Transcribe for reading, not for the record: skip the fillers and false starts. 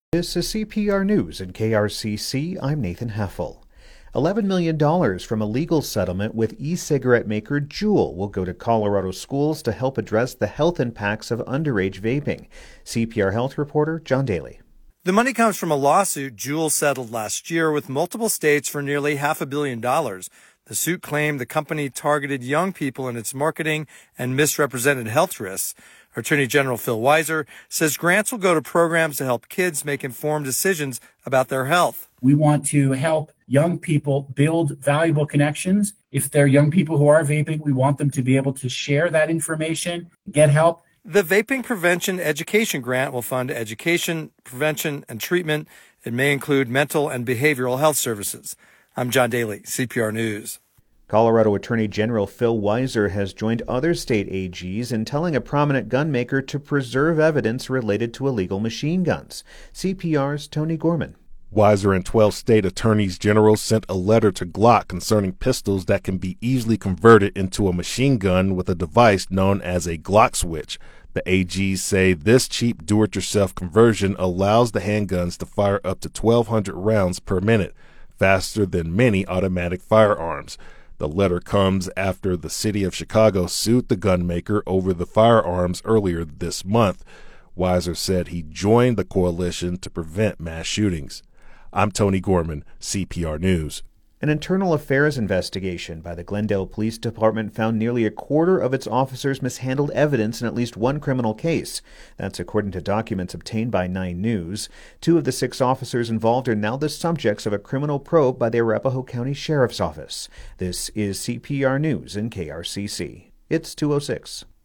This is CPR News and KRCC. I'm Nathan Heffel. $11 million from a legal settlement with e-cigarette maker Juul will go to Colorado schools to help address the health impacts of underage vaping. CPR Health reporter John Daly. The money comes from a lawsuit Juul settled last year with multiple states for nearly $500 million. The suit claimed the company targeted young people in its marketing and misrepresented health risks. Attorney General Phil Weiser says grants will go to programs to help kids make informed decisions about their health. We want to help young people build valuable connections. If they're young people who are vaping, we want them to be able to share that information, get help. The Vaping Prevention Education Grant will fund education, prevention, and treatment. It may include mental and behavioral health services. I'm John Daly, CPR News. Colorado Attorney General Phil Weiser has joined other state AGs in telling a prominent gun maker to preserve evidence related to illegal machine guns. CPR's Tony Gorman. Weiser and 12 state attorneys general sent a letter to Glock concerning pistols that can be easily converted into a machine gun with a device known as a Glock switch. The AGs say this cheap do-it-yourself conversion allows the handguns to fire up to 1,200 rounds per minute, faster than many automatic firearms. The letter comes after the city of Chicago sued the gun maker over the firearms earlier this month. Weiser said he joined the coalition to prevent mass shootings. I'm Tony Gorman, CPR News. An internal affairs investigation by the Glendale Police Department found nearly a quarter of its officers mishandled evidence in at least one criminal case. That's according to documents obtained by 9 News. 2 of the 6 officers involved are now the subjects of a criminal probe by the Arapahoe County Sheriff's Office. This is CPR News and KRCC. It's 2:06.